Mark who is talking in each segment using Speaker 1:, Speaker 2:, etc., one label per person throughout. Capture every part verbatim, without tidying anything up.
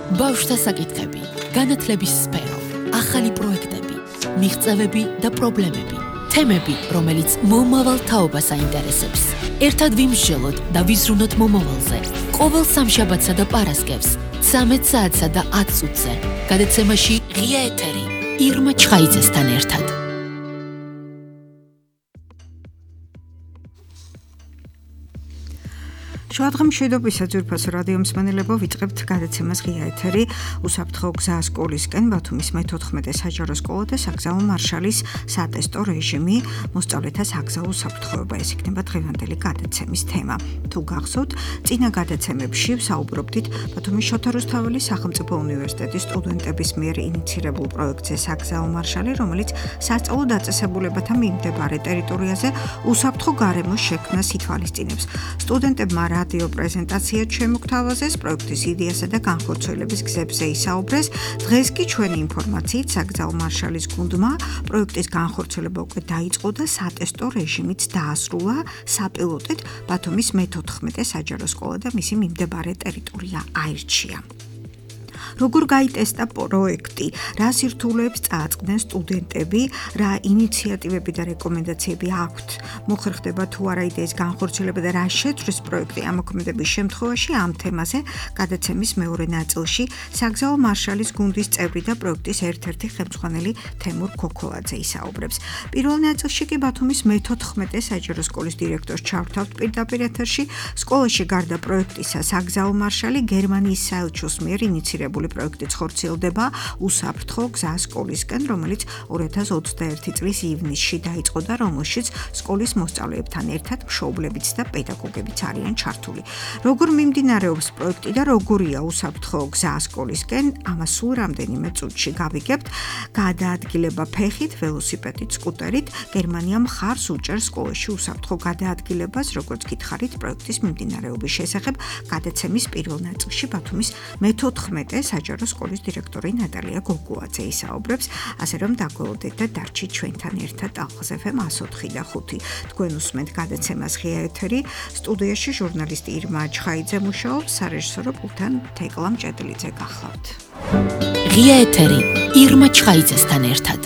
Speaker 1: ბავშვთა საკითხები, განათლების სფერო, ახალი პროექტები, მიღწევები და პრობლემები, თემები, რომელიც მომავალ თაობას აინტერესებს. ერთად ვიმსჯელოთ და ვიზრუნოთ მომავალზე. ყოველ სამშაბათსა და პარასკევს, ცამეტ საათსა და ათ წუთზე. გადაცემაში ღია ეთერი, ირმა ჩხაიძესთან ერთად.
Speaker 2: შუადღემ მშვიდობისა ძვირფასო რადიო მსმენელებო, ვიწყებთ გადაცემას ღია ეთერი უსაფრთხო გზა სკოლისკენ ბათუმის მეთოთხმეტე საჯარო სკოლა და საგზაო მარშალის სატესტო რეჟიმი, მოსწავლეთა საგზაო უსაფრთხოება. ეს იქნება დღევანდელი გადაცემის თემა. თუ გახსოვთ, წინა გადაცემებში ვსაუბრობდით ბათუმის შოთა რუსთაველის სახელმწიფო უნივერსიტეტის სტუდენტების მიერ ინიცირებულ პროექტზე საგზაო მარშალი, რომელიც სასწავლო დაწესებულებათა მიმდებარე ტერიტორიაზე უსაფრთხო გარემოს შექმნას ითვალისწინებს. სტუდენტებმა რადიო პრეზენტაცია შემოგთავაზეს, პროექტის იდეასა და განხორციელების გზებზე ისაუბრეს. დღეს კი ჩვენი ინფორმაციით საგზაო მარშალის გუნდმა პროექტის განხორციელება უკვე დაიწყო და სატესტო რეჟიმიც დაასრულა. საპილოტედ ბათუმის მეთოთხმეტე საჯარო სკოლა და მისი მიმდებარე ტერიტორია აირჩია. როგორ გაიტესტა პროექტი, რა სირთულეებს წააწყდნენ სტუდენტები, რა ინიციატივები და რეკომენდაციები აქვთ, მოხერხდება თუ არა იდეის განხორციელება და რა შეცვლის პროექტი ამოქმედების შემთხვევაში. ამ თემაზე გადაცემის მეორე ნაწილში საგზაო მარშალის გუნდის წევრი და პროექტის ერთ-ერთი ხელმძღვანელი თემურ ქოქოლაძე ისაუბრებს. პირველ ნაწილში კი ბათუმის მეთოთხმეტე საჯარო სკოლის დირექტორს ჩავრთავთ პირდაპირ ეთერში. სკოლაში გარდა პროექტისა საგზაო მარშალი გერმანიის საელჩოს მიერ ინიცირებული პროექტიც ხორციელდება უსაფრთხო გზა სკოლისკენ, რომელიც ორი ათას ოცდაერთი წლის ივნისში დაიწყო და რომელშიც სკოლის მოსწავლეებთან ერთად მშობლებიც და პედაგოგებიც არიან ჩართული. როგორ მიმდინარეობს პროექტი და როგორია უსაფრთხო გზა სკოლისკენ, ამას სულ რამდენიმე წუთში გავიგებთ. გადაადგილება ფეხით, ველოსიპედით, სკუტერით. გერმანია მხარს უჭერს სკოლაში უსაფრთხო გადაადგილებას, როგორც გითხარით პროექტის მიმდინარეობის შესახებ. გადაცემის პირველ ნაწილში ბათუმის მეთოთხმეტე საჯარო სკოლის დირექტორი ნატალია გოგუაძე ისაუბრებს, ასე რომ დაგველოდეთ და დარჩით ჩვენთან ერთად ალხაზ ეფ ემ εκατო ოთხი და ხუთი. თქვენ უსმენთ გადაცემას ღია ეთერი, სტუდიაში ჟურნალისტი ირმა ჩხაიძე მუშაობს, სარეჟისორო პულტთან თეკლა მჭედლიძე გახლავთ.
Speaker 1: ღია ეთერი, ირმა ჩხაიძესთან ერთად.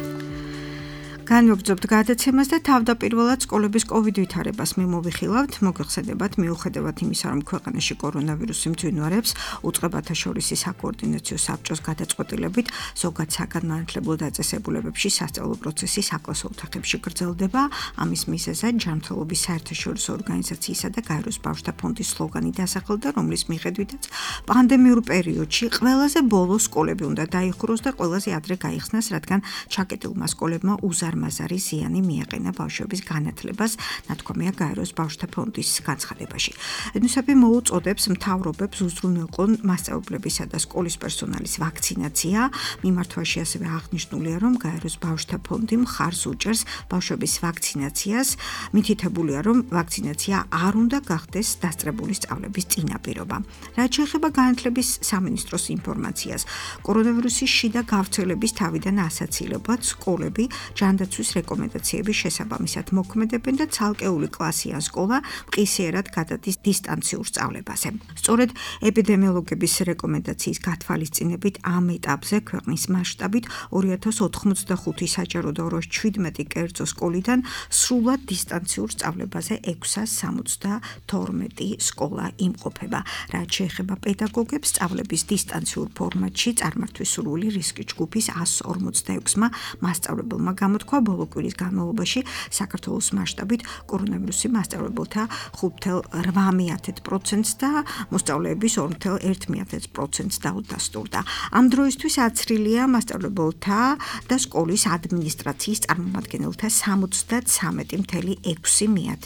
Speaker 2: განვაგრძობთ გადაცემას და თავდაპირველად სკოლების კოვიდ ვითარებას მიმოვიხილავთ. მოგეხსენებათ, მიუხედავად იმისა, რომ ქვეყანაში კორონავირუსი მძვინვარებს, უწყებათა შორისი საკოორდინაციო საბჭოს გადაწყვეტილებით ზოგად საგანმანათლებლო დაწესებულებებში სასწავლო პროცესი საკლასო ოთახებში გრძელდება. ამის მიზეზად ჯანმრთელობის საერთაშორისო ორგანიზაციისა და გაეროს ბავშვთა ფონდის სლოგანი დასახელდა, რომლის მიხედვითაც პანდემიურ პერიოდში ყველაზე ბოლო სკოლები უნდა დაიხუროს და ყველაზე ადრე გაიხსნას, რადგან ჩაკეტილმა სკოლებმა უზარმაზარი მაზარი ზიანი მიაყენა ბავშვების განათლებას, ნათქვამია გაეროს ბავშვთა ფონდის განცხადებაში. ედნოსაბი მოუწოდებს მთავრობებს უზრუნველყონ მასწავლებლებისა და სკოლის პერსონალის ვაქცინაცია. მიმართვაში ასევე აღნიშნულია, რომ გაეროს ბავშვთა ფონდი მხარს უჭერს ბავშვების ვაქცინაციას. მითითებულია, რომ ვაქცინაცია არ უნდა გახდეს დასწრებული სწავლების წინაპირობა. რაც შეეხება განათლების სამინისტროს ინფორმაციას, კორონავირუსის შიდა გავრცელების თავიდან ასაცილებლად სკოლები ჯანდაცვის რეკომენდაციების შესაბამისად მოქმედებენ და ცალკეული კლასი ან სკოლა მყისიერად გადადის დისტანციურ სწავლებაზე. სწორედ ეპიდემიოლოგების რეკომენდაციის გათვალისწინებით ამ ეტაპზე ქვეყნის მასშტაბით ორი ათას ოთხმოცდახუთი საჯარო და ორ ათას შვიდმეტი კერძო სკოლიდან სრულად დისტანციურ სწავლებაზე ექვსას სამოცდათორმეტი სკოლა იმყოფება. რაც შეეხება პედაგოგებს, სწავლების დისტანციურ ფორმატში წარმართვის სურვილი რისკის ჯგუფის ასს ორმოცდაექვსმა მასწავლებელმა გამოთქვა. ბოლო კვირის განმავლობაში საქართველოს მასშტაბით კორონავირუსი მასწავლებელთა ხუთ ათეულ რვამეათე პროცენტს და მოსწავლეების ორ ათეულ ერთმეათე პროცენტს დაუდასტურდა. ამ დროისთვის აცრილია მასწავლებელთა და სკოლის ადმინისტრაციის წარმომადგენელთა სამოცდათსამეტი ათეულ ექვსი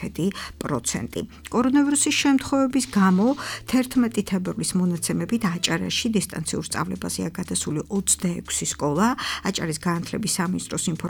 Speaker 2: პროცენტი. კორონავირუსის შემთხვევების გამო თერთმეტი თებერვლის მონაცემებით აჭარაში დისტანციურ სწავლებაზეა გადასული ოცდაექვსი სკოლა. აჭარის განათლების სამინისტროს ინფორმაციით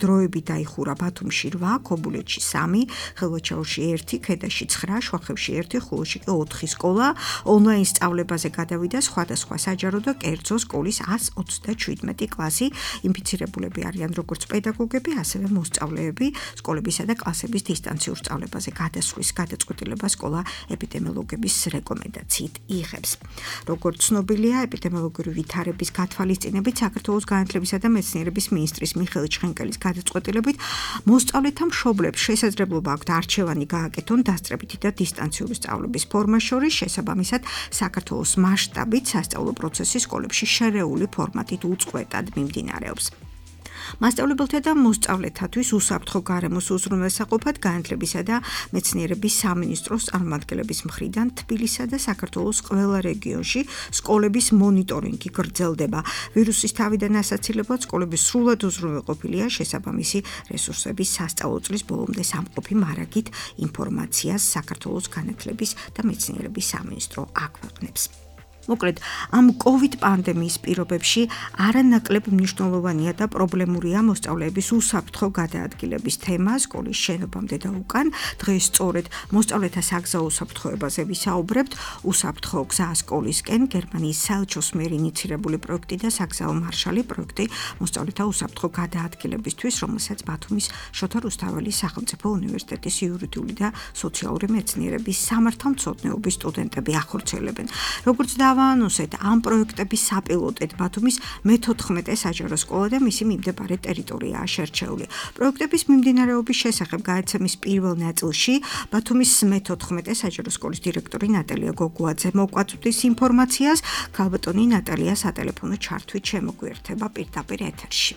Speaker 2: დროებით დაიხურა ბათუმში რვა, ქობულეთში სამი, ხელვაჩაურში ერთი, ქედაში ცხრა, შვახევში ერთი, ხულოში კი ოთხი სკოლა. ონლაინ სწავლებაზე გადავიდა სხვადასხვა საჯარო და კერძო სკოლის ას ოცდაშვიდმეტი კლასი. ინფიცირებულები არიან როგორც პედაგოგები, ასევე მოსწავლეები. სკოლებისა და კლასების დისტანციურ სწავლებაზე გადასვლის გადაწყვეტილება სკოლა ეპიდემიოლოგების რეკომენდაციით იღებს. როგორც ცნობილია, ეპიდემიოლოგიური ვითარების გათვალისწინებით საქართველოს განათლებისა და მეცნიერების მინისტრის მიხეილ ჩხენკელის გადაწყვეტილებით მოსწავლეთა მშობლებს შესაძლებლობა აქვთ არჩევანი გააკეთონ დასწრებითი და დისტანციური სწავლების ფორმას შორის, შესაბამისად საქართველოს მასშტაბით სასწავლო პროცესი სკოლებში შერეული ფორმატით უწყვეტად მიმდინარეობს. მასწავლებელთა და მოსწავლეთათვის უსაფრთხო გარემოს უზრუნველსაყოფად განათლებისა და მეცნიერების სამინისტროს წარმომადგენლების მხრიდან თბილისსა და საქართველოს ყველა რეგიონში სკოლების მონიტორინგი გრძელდება. ვირუსის თავიდან ასაცილებლად სკოლები სრულად უზრუნველყოფილია შესაბამისი რესურსების სასწავლო წლის ბოლომდე სამყოფი მარაგით ინფორმაციას საქართველოს განათლების და მეცნიერების სამინისტრო აქვეყნებს. მოკლედ, ამ კოვიდ პანდემიის პირობებში არანაკლებ მნიშვნელოვანია და პრობლემურია მოსწავლეების უსაფრთხო გადაადგილების თემა სკოლის შენობამდე და უკან. დღეს სწორედ მოსწავლეთა საგზაო უსაფრთხოებაზე ვისაუბრებთ. უსაფრთხო გზა სკოლისკენ გერმანიის საელჩოს მიერ ინიცირებული პროექტი და საგზაო მარშალი პროექტი მოსწავლეთა უსაფრთხო გადაადგილებისთვის, რომელსაც ბათუმის შოთა რუსთაველის სახელმწიფო უნივერსიტეტის იურიდიული და სოციალური მეცნიერების სამართალმცოდნეობის სტუდენტები ახორციელებენ. როგორც დავაანონსეთ, ამ პროექტების საპილოტედ ბათუმის მეთოთხმეტე საჯარო სკოლა და მისი მიმდებარე ტერიტორიაა შერჩეული. პროექტების მიმდინარეობის შესახებ გადაცემის პირველ ნაწილში ბათუმის მეთოთხმეტე საჯარო სკოლის დირექტორი ნატალია გოგუაძე მოგვაწვდის ინფორმაციას. ქალბატონი ნატალია სატელეფონო ჩართვით შემოგვიერთება პირდაპირ ეთერში.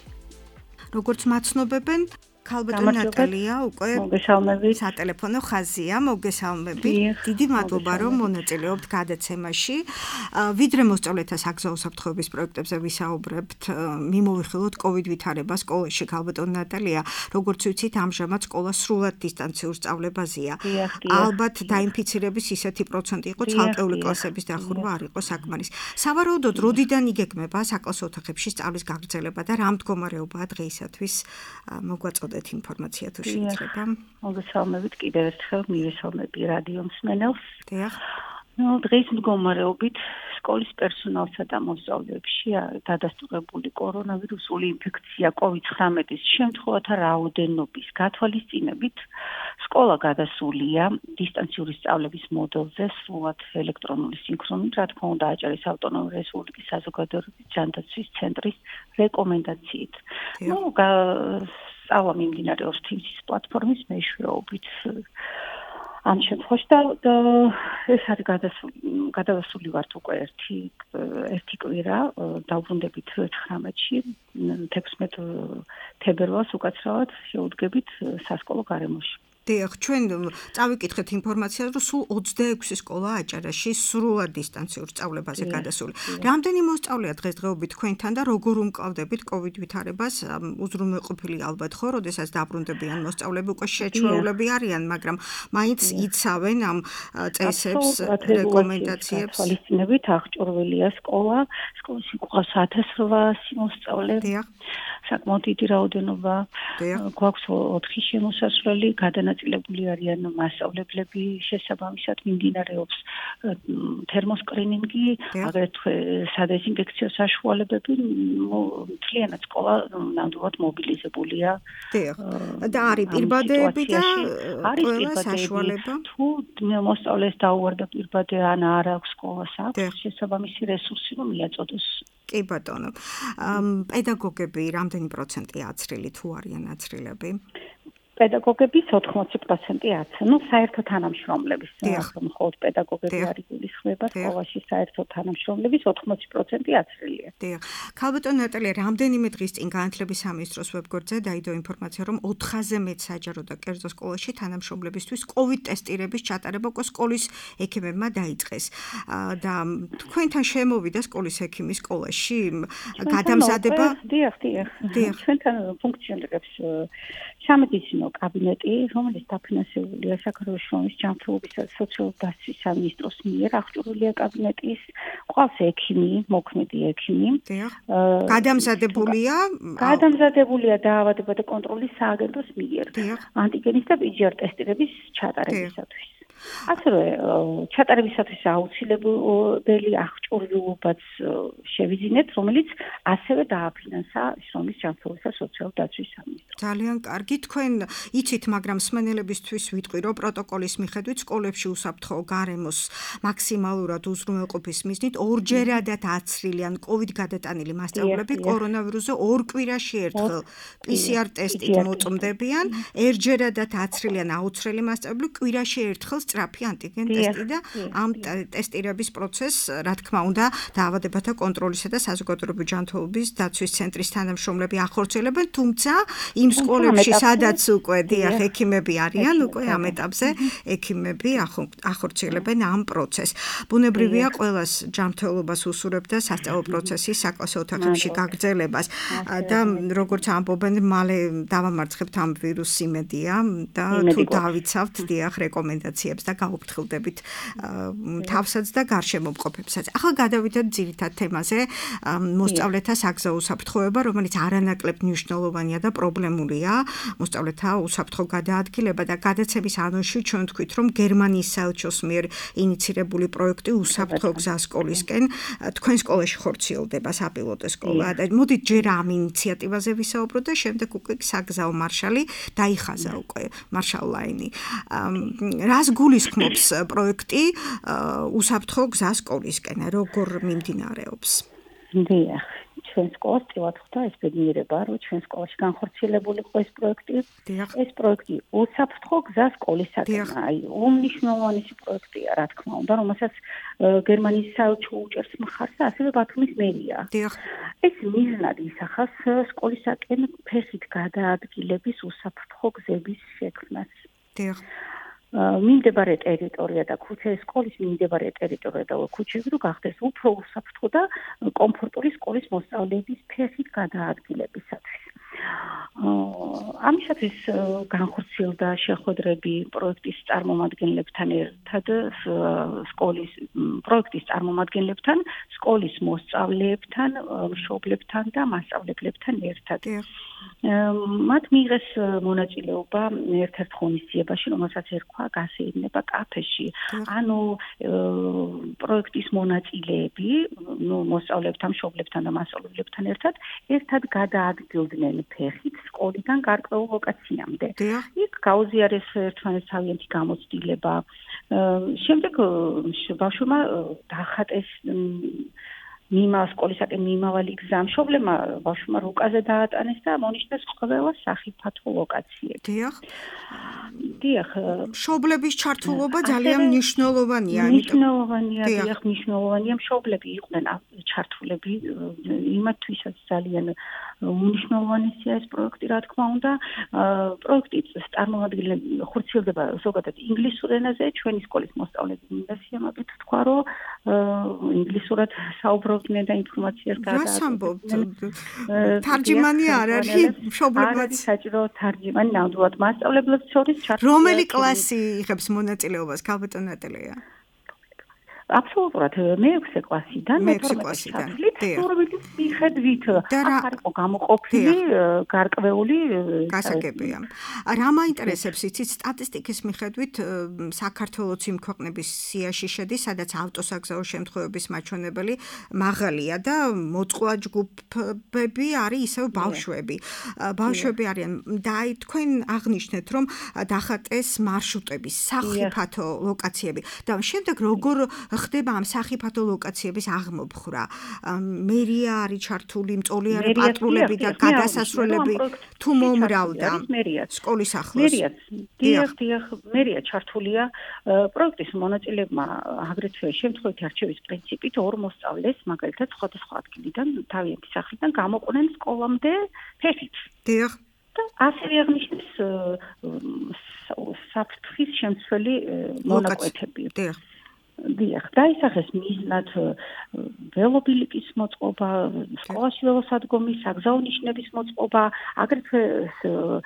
Speaker 2: როგორც მაცნობებენ, ქალბატონი ნატალია უკვე სატელეფონო ხაზია, მოგესალმებით. დიდი მადლობა, რომ მონაწილეობთ გადაცემაში. ვიდრე მოსწავლეთა საგზაო უსაფრთხოების პროექტებზე ვისაუბრებთ, მიმოვიხილოთ კოვიდ ვითარება სკოლაში. ქალბატონი ნატალია, როგორც ვიცით, ამჟამად სკოლა სრულად დისტანციურ სწავლებაზეა. ალბათ დაინფიცირების ისეთი პროცენტი იყო, ცალკეული კლასების დახურვა არ იყო საკმარის. სავარაუდოდ, როდიდან იგეგმება საკლასო ოთახებში სწავლის გაგრძელება და რა მდგომარეობაა დღეისათვის, მოგვაწოდეთ ინფორმაცია თუ შეიძლება.
Speaker 3: მოგესალმებით კიდევ ერთხელ, მივესალმები რადიო მსმენელს.
Speaker 2: დიახ.
Speaker 3: ნუ დღეს მდგომარეობით სკოლის პერსონალსა და მოსწავლეებში დადასტურებული კორონავირუსული ინფექცია კოვიდ ცხრამეტის შემთხვევათა რაოდენობის გათვალისწინებით სკოლა გადასულია დისტანციური სწავლების მოდელზე სრულად ელექტრონული სინქრონით, რა თქმა უნდა, აჭარის ავტონომიური რესპუბლიკის საზოგადოებრივი ჯანდაცვის ცენტრის რეკომენდაციით. ნუ სწავლა მიმდინარეობს თიმსის პლატფორმის მეშვეობით. ამ შემთხვევაში და ეს არის გადასული ვართ უკვე ერთი ერთი კვირა, დავბრუნდებით ცხრამეტში, თექვსმეტ თებერვალს უკაცრავად შევუდგებით სასკოლო გარემოში.
Speaker 2: დიახ, ჩვენ წავიკითხეთ ინფორმაციას, რომ სულ ოცდაექვსი სკოლა აჭარაში სრულად დისტანციურ სწავლებაზე გადასული. რამდენი მოსწავლეა დღესდღეობით თქვენთან და როგორ უმკლავდებით კოვიდ ვითარებას? უზრუნველყოფილი ალბათ ხო, როდესაც დაბრუნდებიან მოსწავლეები, უკვე შეჩვეულები არიან, მაგრამ მაინც იცავენ ამ წესებს, რეკომენდაციებს.
Speaker 3: თვალისწინებით აღჭურვილია სკოლა, სკოლაში გვყავს ათას რვაასი მოსწავლე.
Speaker 2: დიახ.
Speaker 3: საკმაოდ დიდი რაოდენობა. გვაქვს ოთხი შემოსასვლელი, გადანაწილებული არიან მასწავლებლები, შესაბამისად მიმდინარეობს თერმოსკრინინგი, აგრეთვე სადეზინფექციო საშუალებები, მთლიანად სკოლა ნამდვილად მობილიზებულია.
Speaker 2: დიახ. და არის პირბადეები და ყველა საშუალება.
Speaker 3: თუ მოსწავლეს დაუვარდა პირბადე ან არ აქვს სკოლას აქვს შესაბამისი რესურსი, რომ მიაწოდოს.
Speaker 2: კი ბატონო. პედაგოგები რამდენი პროცენტია აცრილი, თუ არიან აცრილები?
Speaker 3: პედაგოგების ოთხმოცი პროცენტი აცრა. ნუ საერთო თანამშრომლების, მხოლოდ პედაგოგები არ იგულისხმება, სკოლაში საერთო თანამშრომლების ოთხმოცი პროცენტი აცრილია.
Speaker 2: დიახ. ქალბატონი ნატალია, რამდენიმე დღის წინ განათლების სამინისტროს ვებგვერდზე დაიდო ინფორმაცია, რომ ოთხზე მეტ საჯარო და კერძო სკოლაში თანამშრომლებისთვის კოვიდ ტესტირების ჩატარება უკვე სკოლის ექიმებმა დაიწყეს. და თქვენთან შემოვიდა სკოლის ექიმი სკოლაში გადამზადება?
Speaker 3: დიახ, დიახ. ჩვენთან ფუნქციონირებს სამედიცინო კაბინეტი, რომელიც დაფინანსებულია საქართველოს შრომის ჯანმრთელობისა და სოციალური დასწრის სამინისტროს მიერ, აღჭურვილია კაბინეტის, ყავს ექიმი, მოქმედი ექიმი.
Speaker 2: გადამზადებულია
Speaker 3: გადამზადებულია დაავადებათა კონტროლის სააგენტოს მიერ ანტიგენის და პი ჯი არ ტესტირების ჩატარებისათვის. ასევე ჩატარებისათვის აუცილებელი აღჭურვილობაც შევიძინეთ, რომელიც ასევე დააფინანსა შრომის ჯანმრთელობისა და სოციალური დაცვის სამინისტროს.
Speaker 2: ძალიან კარგი, თქვენ იცით, მაგრამ მსმენელებისთვის ვიტყვი, რომ პროტოკოლის მიხედვით სკოლებში უსაფრთხო გარემოს მაქსიმალურად უზრუნველყოფის მიზნით ორჯერადად აცრილიან კოვიდ გადატანილი მასწავლებლები კორონავირუსზე ორ კვირაში ერთხელ პი სი არ ტესტით მოწმდებიან, ერთჯერადად აცრილიან აუცრელი მასწავლებლები კვირაში ერთხელ სწრაფი ანტიგენ ტესტი და ამ ტესტირების პროცესს, რა თქმა უნდა, დაავადებათა კონტროლისა და საზოგადოებრივი ჯანმრთელობის დაცვის ცენტრის თანამშრომლები ახორციელებენ, თუმცა იმ სკოლებში, სადაც უკვე დიახ, ექიმები არიან, უკვე ამ ეტაპზე ექიმები ახორციელებენ ამ პროცესს. ბუნებრივია, ყველას ჯანმრთელობას უსურვებდა სასწავლო პროცესის საკლასო ოთახებში გაგრძელებას და როგორც ამბობენ, მალე დავამარცხებთ ამ ვირუსს იმედია და თუ დავიცავთ დიახ რეკომენდაციებს და გაუფრთხილდებით თავსაც და გარშემო მყოფებსაც. ახლა გადავიდეთ ძირითად თემაზე, მოსწავლეთა საგზაო უსაფრთხოება, რომელიც არანაკლებ მნიშვნელოვანია და პრობლემულია. მოსწავლეთა უსაფრთხო გადაადგილება და გადაცემის ანონსში ჩვენ ვთქვით, რომ გერმანიის საელჩოს მიერ ინიცირებული პროექტი უსაფრთხო გზა სკოლისკენ თქვენ სკოლაში ხორციელდება საპილოტო სკოლა და მოდით ჯერ ამ ინიციატივაზე ვისაუბროთ და შემდეგ უკვე საგზაო მარშალი დაიხაზა უკვე მარშალ ლაინი. რას გულისხმობს პროექტი უსაფრთხო გზა სკოლისკენ, როგორ მიმდინარეობს?
Speaker 3: დიახ, ჩვენ სკოლას წილად ხვდა ეს ბედნიერება, რომ ჩვენ სკოლაში განხორციელებული იყო ეს პროექტი. ეს პროექტი უსაფრთხო გზა სკოლისკენ, აი უმნიშვნელოვანესი პროექტია, რა თქმა უნდა, რომელსაც გერმანიის საელჩო უჭერს მხარს და ასევე ბათუმის მერია. ეს მიზნად ისახავს სკოლისკენ ფეხით გადაადგილების უსაფრთხო გზების შექმნას. მიმდებარე ტერიტორია და ქუჩა სკოლის მიმდებარე ტერიტორია და ქუჩები რო გახდეს უფრო უსაფრთხო და კომფორტული სკოლის მოსწავლეების ფეხით გადაადგილებისათვის. ამისათვის განხორციელდა შეხვედრები პროექტის წარმომადგენლებთან ერთად, სკოლის პროექტის წარმომადგენლებთან, სკოლის მოსწავლეებთან, მშობლებთან და მასწავლებლებთან ერთად. მათ მიიღეს მონაწილეობა ერთ-ერთ ღონისძიებაში, რომელსაც ერქვა გასეირნება კაფეში. ანუ პროექტის მონაწილეები, ნუ მოსწავლეებთან, მშობლებთან და მასწავლებლებთან ერთად ერთად გადაადგილდნენ ფეხით სკოლიდან გარკვეულ ლოკაციამდე. იქ გაუზიარეს ერთმანეთს თავიანთი გამოცდილება. შემდეგ ბავშვმა დახატეს მიმა სკოლისაკენ მიმავალი გზა, მშობლებმა ბავშვმა რუკაზე დაატანეს და მონიშნეს ყველა სახიფათო ლოკაციები.
Speaker 2: დიახ.
Speaker 3: დიახ.
Speaker 2: მშობლების ჩართულობა ძალიან მნიშვნელოვანია,
Speaker 3: ამიტომ მნიშვნელოვანია, დიახ, მნიშვნელოვანია მშობლები იყვნენ ჩართულები, იმათთვისაც ძალიან უნიშნელოვანია ეს პროექტი, რა თქმა უნდა. პროექტის წარმომადგენლები ხორციელდება ზოგადად ინგლისურ ენაზე, ჩვენი სკოლის მოსწავლეები მინდა სიამაყით თქვა, რომ ინგლისურად საუბრობდნენ და ინფორმაციას
Speaker 2: გადააწყვეტდნენ. რას ამბობთ? თარჯიმანი არ არის მშობლებსაც?
Speaker 3: საჭირო თარჯიმანი ნამდვილად მასწავლებლებს შორის ჩართულია.
Speaker 2: რომელი კლასი იღებს მონაწილეობას, ქალბატონ ნატალია?
Speaker 3: აბსოლუტურად მეექვსე კლასიდან
Speaker 2: მეექვსე კლასიდან
Speaker 3: სურვილის მიხედვით ახალ იყო გამოყოფილი გარკვეული
Speaker 2: გასაგებია. რა მაინტერესებს იცით სტატისტიკის მიხედვით საქართველოს იმ ქვეყნების სიაში შედის, სადაც ავტოსაგზაო შემთხვევების მაჩვენებელი მაღალია და მოწყვა ჯგუფები არის ისევ ბავშვები. ბავშვები არიან და აი თქვენ აღნიშნეთ, რომ დახატეს მარშრუტები, სახიფათო ლოკაციები და შემდეგ როგორ ხდება ამ სახიფათო ლოკაციების აღმოფხვრა. მერია არის ჩართული, მწოლი არის პატრულები და გადასასვლელები თუ მომრავლდა სკოლის ახლოს.
Speaker 3: მერია, დიახ, დიახ, მერია ჩართულია. პროექტის მონაწილეებმა აგრეთვე შემთხვევითი არჩევის პრინციპით ორ მოსწავლეს, მაგალითად, სხვადასხვა ადგილიდან თავიანთი სახლიდან გამოყვნენ სკოლამდე ფეხით.
Speaker 2: დიახ.
Speaker 3: ასევე აღნიშნეს საფრთხის შემცველი მონაკვეთები.
Speaker 2: დიახ.
Speaker 3: დიახ, დაისახეს მიზნად ველობილიკის მოწყობა, სკოლაში ველოსადგომის, საგზაო ნიშნების მოწყობა, აგრეთვე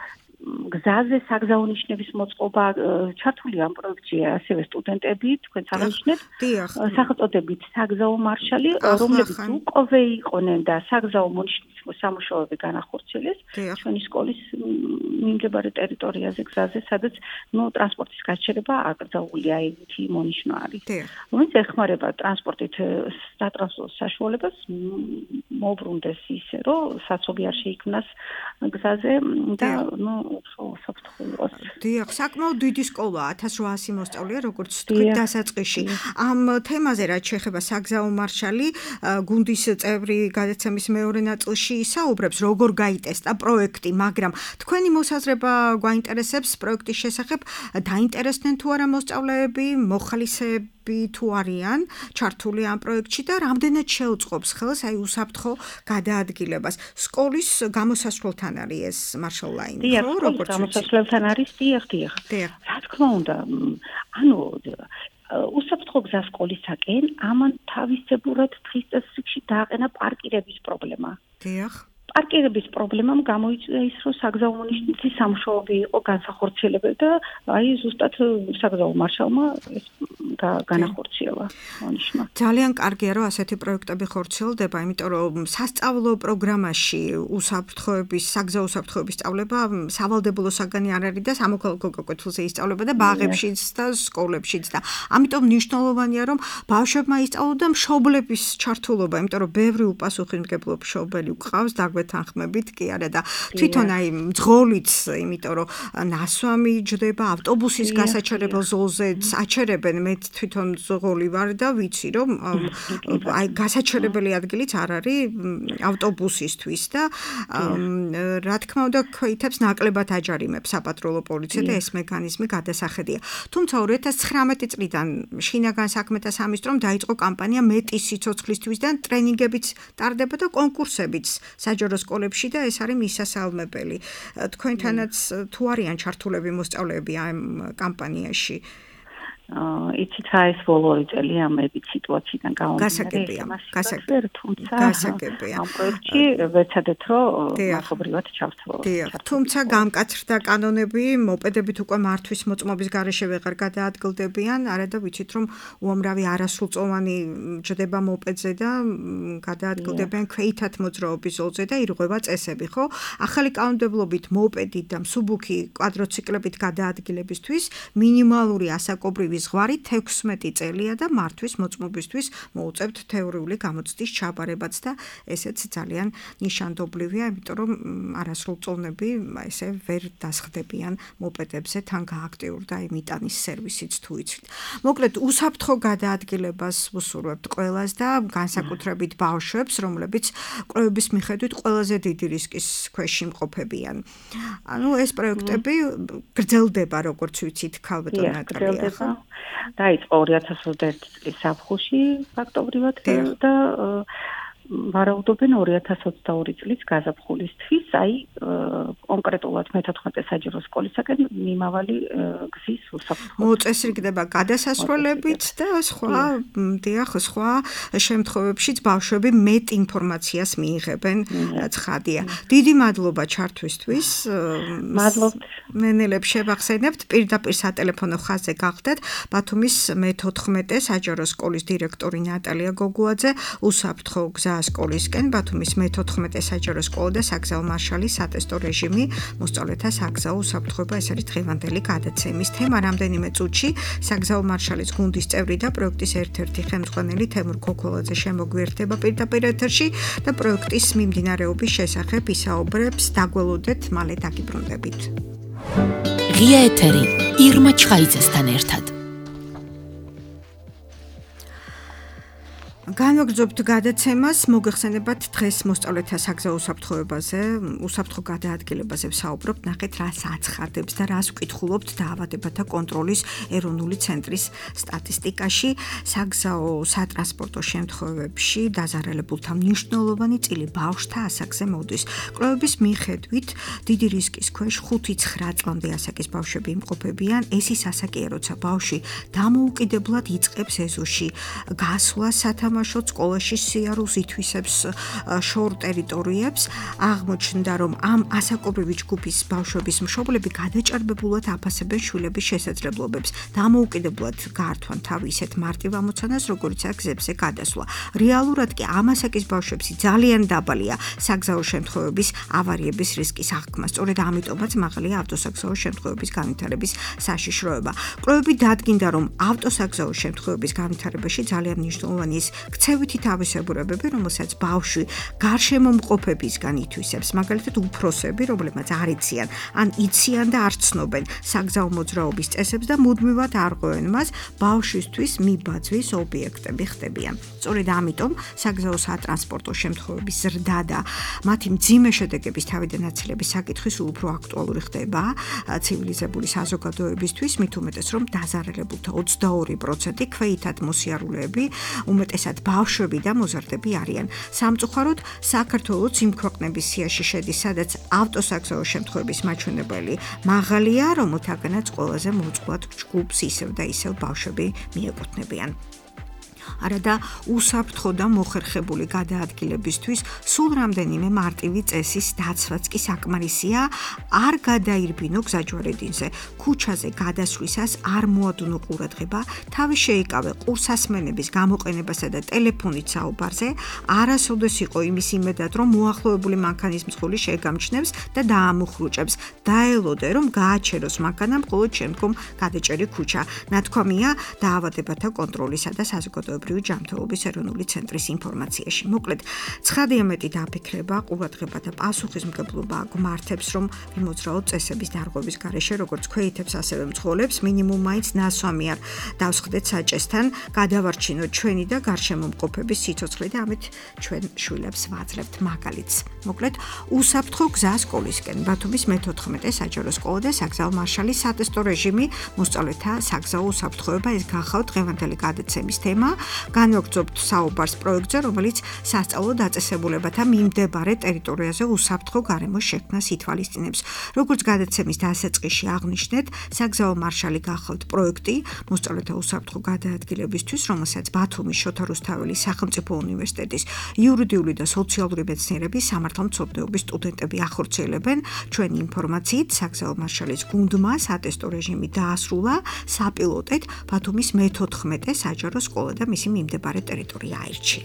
Speaker 3: გზაზე საგზაო ნიშნების მოწყობა ჩართული ამ პროექტში ასევე სტუდენტები, თქვენ აღნიშნეთ, სახელწოდებით საგზაო მარშალი, რომლებიც უკვე იყვნენ და საგზაო მონიშნის სამუშაოები განახორციელეს ჩვენი სკოლის მიმდებარე ტერიტორიაზე გზაზე, სადაც ნუ ტრანსპორტის გაჩერება აკრძალულია, ერთი მონიშნა არის. რომელიც ეხმარება ტრანსპორტით სატრანსპორტო საშუალებას მოbrunდეს ისე, რომ საცობი არ შეიქმნას გზაზე და ნუ საფრთხე იყოს.
Speaker 2: დიახ, საკმაოდ დიდი სკოლაა, ათას რვაასი მოსწავლეა, როგორც თქვით დასაწყისში. ამ თემაზე რაც შეეხება საგზაო მარშალი, გუნდის წევრი გადაცემის მეორე ნაწილში ისაუბრებს, როგორ გაიტესტა პროექტი, მაგრამ თქვენი მოსაზრება გვაინტერესებს პროექტის შესახებ, დაინტერესდნენ თუ არა მოსწავლეები, მოხალისეები თუ არიან ჩართული ამ პროექტში და რამდენად შეუწყობს ხელს აი უსაფრთხო გადაადგილებას. სკოლის გამოსასვლელთან არის ეს მარშალ ლაინი, ხო, როგორც
Speaker 3: გამოსასვლელთან არის, დიახ, დიახ. რა თქმა უნდა, ანუ უსაფრთხო გზა სკოლისაკენ ამან თავისებურად დღის წესრიგში დააყენა პარკირების პრობლემა.
Speaker 2: დიახ.
Speaker 3: პარკირების პრობლემამ გამოიწვია ის, რომ საგზაო მონიშნების სამუშაოები იყო განსახორციელებელი და აი ზუსტად საგზაო მარშალმა ეს განახორციელა მონიშნა.
Speaker 2: ძალიან კარგია, რომ ასეთი პროექტები ხორციელდება, იმიტომ რომ სასწავლო პროგრამაში უსაფრთხოების, საგზაო უსაფრთხოების სწავლება სავალდებულო საგანი არ არის და სამოქალაქო გაკვეთილზე ისწავლება და ბაღებშიც და სკოლებშიც და ამიტომ მნიშვნელოვანია, რომ ბავშვებმა ისწავლონ და მშობლების ჩართულობა, იმიტომ რომ ბევრი უპასუხისმგებლო მშობელი გვყავს და თანხმებით კი არა და თვითონ აი მძღოლიც, იმიტომ რომ ნასვამი ჯდება ავტობუსის გასაჩერებელ ზოლზე, აჩერებენ, მე თვითონ მძღოლი ვარ და ვიცი რომ აი გასაჩერებელი ადგილიც არ არის ავტობუსისთვის და რა თქმა უნდა ქვეითებს ნაკლებად აჯარიმებს საპატრულო პოლიცია და ეს მექანიზმი გადასახედია. თუმცა ორი ათას ცხრამეტი წლიდან შინაგან საქმეთა სამინისტრომ დაიწყო კამპანია მეტი სიცოცხლისთვის და ტრენინგებიც ტარდება და კონკურსებიც საჯარო სკოლებში და ეს არის მისასალმებელი. თქვენთანაც თუ არიან ჩართულები მოსწავლეები ამ კამპანიაში?
Speaker 3: იცით რა ეს ბოლო წელი ამებით სიტუაციიდან
Speaker 2: გამომდინარე
Speaker 3: გასაგებია თუმცა
Speaker 2: გასაგებია
Speaker 3: ამ პროექტში ვეცადეთ რომ მასობრივად ჩავთვალოთ
Speaker 2: თუმცა გამკაცრდა კანონები მოპედებით უკვე მართვის მოწმობის გარეშე ვეღარ გადაადგილდებიან არა და ვიცით რომ უამრავი არასრულწლოვანი ჯდება მოპედზე და გადაადგილდებიან ქვეითად მოძრაობის ზოლზე და ირღვევა წესები ხო ახალი კანონმდებლობით მოპედით და მსუბუქი კვადროციკლებით გადაადგილებისთვის მინიმალური ასაკობრივი ზღვარი თექვსმეტი წელია და მართვის მოწმობისთვის მოუწევთ თეორიული გამოცდის ჩაბარებაც და ესეც ძალიან ნიშანდობლივია, იმიტომ რომ არასრულწლოვნები ესე ვერ დასხდებიან მოპედებზე, თან გააქტიურდა იმიტანის სერვისიც თუ იცით. მოკლედ, უსაფრთხო გადაადგილებას ვუსურვებთ ყველას და განსაკუთრებით ბავშვებს, რომლებიც კვლევების მიხედვით ყველაზე დიდი რისკის ქვეშ იმყოფებიან. ანუ ეს პროექტები გრძელდება, როგორც ვიცით, ქალბატონ ნატალია.
Speaker 3: დაიწყო ორი ათას ოცდაერთი წლის ზაფხულში ფაქტობრივად და ვარაუდობენ ორი ათას ოცდაორი წლის გაზაფხულისთვის, აი კონკრეტულად მეთოთხმეტე საჯარო სკოლისაკენ მიმავალი გზის უსაფრთხო
Speaker 2: მოწესრიგდება გადასასვლელებით და სხვა, დიახ, სხვა შემთხვევებშიც ბავშვები მეტ ინფორმაციას მიიღებენ, ცხადია. დიდი მადლობა ჩართვისთვის.
Speaker 3: მადლობთ.
Speaker 2: მენელებს შევახსენებთ, პირდაპირ სატელეფონო ხაზზე გახდეთ ბათუმის მეთოთხმეტე საჯარო სკოლის დირექტორი ნატალია გოგუაძე, უსაფრთხო გზა სკოლისკენ ბათუმის მეთოთხმეტე საჯარო სკოლა და საგზაო მარშალის სატესტო რეჟიმი მოსწავლეთა საგზაო უსაფრთხოება ეს არის დღევანდელი გადაცემის თემა რამდენიმე წუთში საგზაო მარშალის გუნდის წევრი და პროექტის ერთ-ერთი ხელმძღვანელი თემურ ქოქოლაძე შემოგვიერთდება პირდაპირ ეთერში და პროექტის მიმდინარეობის შესახებ ისაუბრებს დაგველოდეთ მალე დაგიბრუნდებით.
Speaker 1: ღია ეთერი ირმა ჩხაიძესთან ერთად
Speaker 2: განვაგრძობთ გადაცემას, მოგეხსენებათ დღეს მოსწავლეთა საგზაო უსაფრთხოებაზე, უსაფრთხო გადაადგილებაზე ვსაუბრობთ, ნახეთ რას აცხადებს და რას ვკითხულობთ დაავადებათა კონტროლის ეროვნული ცენტრის სტატისტიკაში, საგზაო სატრანსპორტო შემთხვევებში დაზარალებულთა მნიშვნელოვანი წილი ბავშვთა ასაკზე მოდის. კვლევების მიხედვით, დიდი რისკის ქვეშ ხუთი ცხრა წლამდე ასაკის ბავშვები იმყოფებიან, ეს ის ასაკია, როცა ბავშვი დამოუკიდებლად იწყებს ეზოში გასვლა სათამაშო ითამაშოთ, სკოლაში სიარულს ითვისებს შორ ტერიტორიებს. აღმოჩნდა, რომ ამ ასაკობრივი ჯგუფის ბავშვების მშობლები გადაჭარბებულად აფასებენ შვილების შესაძლებლობებს. დამოუკიდებლად გაართვან თავი ისეთ მარტივ ამოცანას, როგორიცაა გზებზე გადასვლა. რეალურად კი ამ ასაკის ბავშვებში ძალიან დაბალია საგზაო შემთხვევების ავარიების რისკის აღქმა. სწორედ ამიტომაც მაღალია ავტოსაგზაო შემთხვევების განვითარების საშიშროება. კვლევები დადგინდა, რომ ავტოსაგზაო შემთხვევების განვითარებაში ძალიან მნიშვნელოვანი ის ქცევითი თავისებურებები, რომელსაც ბავშვი გარშემომყოფებისგან ითვისებს, მაგალითად უფროსები, რომლებმაც არ იციან, ან იციან და არ ცნობენ საგზაო მოძრაობის წესებს და მუდმივად არღვევენ მას, ბავშვისთვის მიბაძვის ობიექტები ხდებიან. სწორედ ამიტომ საგზაო სატრანსპორტო შემთხვევების ზრდა და მათი მძიმე შედეგების თავიდან აცილების საკითხი სულ უფრო აქტუალური ხდება ცივილიზებული საზოგადოებისთვის, მით უმეტეს რომ დაზარალებულთა ოცდაორი პროცენტი ქვეითად მოსიარულეები, უმეტესად ბავშვები და მოზარდები არიან. სამწუხაროდ, საქართველოც იმ ქვეყნების სიაში შედის, სადაც ავტოსაგზაო შემთხვევების მაჩვენებელი მაღალია, რომელთაგანაც ყველაზე მოწყვლად ჯგუფს ისევ და ისევ ბავშვები მიეკუთვნებიან. არადა უსაფრთხო და მოხერხებული გადაადგილებისთვის სულ რამდენიმე მარტივი წესის დაცვაც კი საკმარისია. არ გადაირბინო გზაჯვარედინზე, ქუჩაზე გადასვლისას არ მოადუნო ყურადღება, თავი შეიკავე ყურსასმენების გამოყენებასა და ტელეფონით საუბარზე, არასოდეს იყო იმის იმედად, რომ მოახლოებული მანქანის მძღოლი შეგამჩნევს და დაამუხრუჭებს. დაელოდე, რომ გააჩეროს მანქანა მხოლოდ შემდგომ გადაჭერი ქუჩა. ნათქვამია დაავადებათა კონტროლისა და საზოგადოებრივი ჯანმრთელობის ეროვნული ცენტრის ინფორმაციაში. მოკლედ, ცხადია მეტი დაფიქრება, ყურადღება და პასუხისმგებლობა გვმართებს, რომ ვიმოძრაოთ წესების დარღვევის გარეშე, როგორც ქვეითებს, ასევე მძღოლებს, მინიმუმ მაინც ნასვამი არ დავსხდეთ საჭესთან, გადავარჩინოთ ჩვენი და გარშემომყოფების სიცოცხლე და ამით ჩვენ შვილებს ვაძლევთ მაგალითს. მოკლედ, უსაფრთხო გზა სკოლისკენ, ბათუმის მეთოთხმეტე საჯარო სკოლა და საგზაო მარშალის სატესტო რეჟიმი, მოსწავლეთა საგზაო უსაფრთხოება, ეს გახავთ დღევანდელი გადაცემის თემა. განვაგრძობთ საუბარს პროექტზე, რომელიც სასწავლო დაწესებულებათა მიმდებარე ტერიტორიაზე უსაფრთხო გარემოს შექმნას ითვალისწინებს. როგორც გადაცემის დასაწყისში აღნიშნეთ, საგზაო მარშალი გახავთ პროექტი მოსწავლეთა უსაფრთხო გადაადგილებისთვის, რომელსაც ბათუმის შოთა რუსთაველის სახელმწიფო უნივერსიტეტის იურიდიული და სოციალური მეცნიერების სამართალმცოდნეობის სტუდენტები ახორციელებენ. ჩვენი ინფორმაციით, საგზაო მარშალის გუნდმა სატესტო რეჟიმი დაასრულა, საპილოტედ ბათუმის მეთოთხმეტე საჯარო სკოლა და მისი მიმდებარე ტერიტორია აირჩია.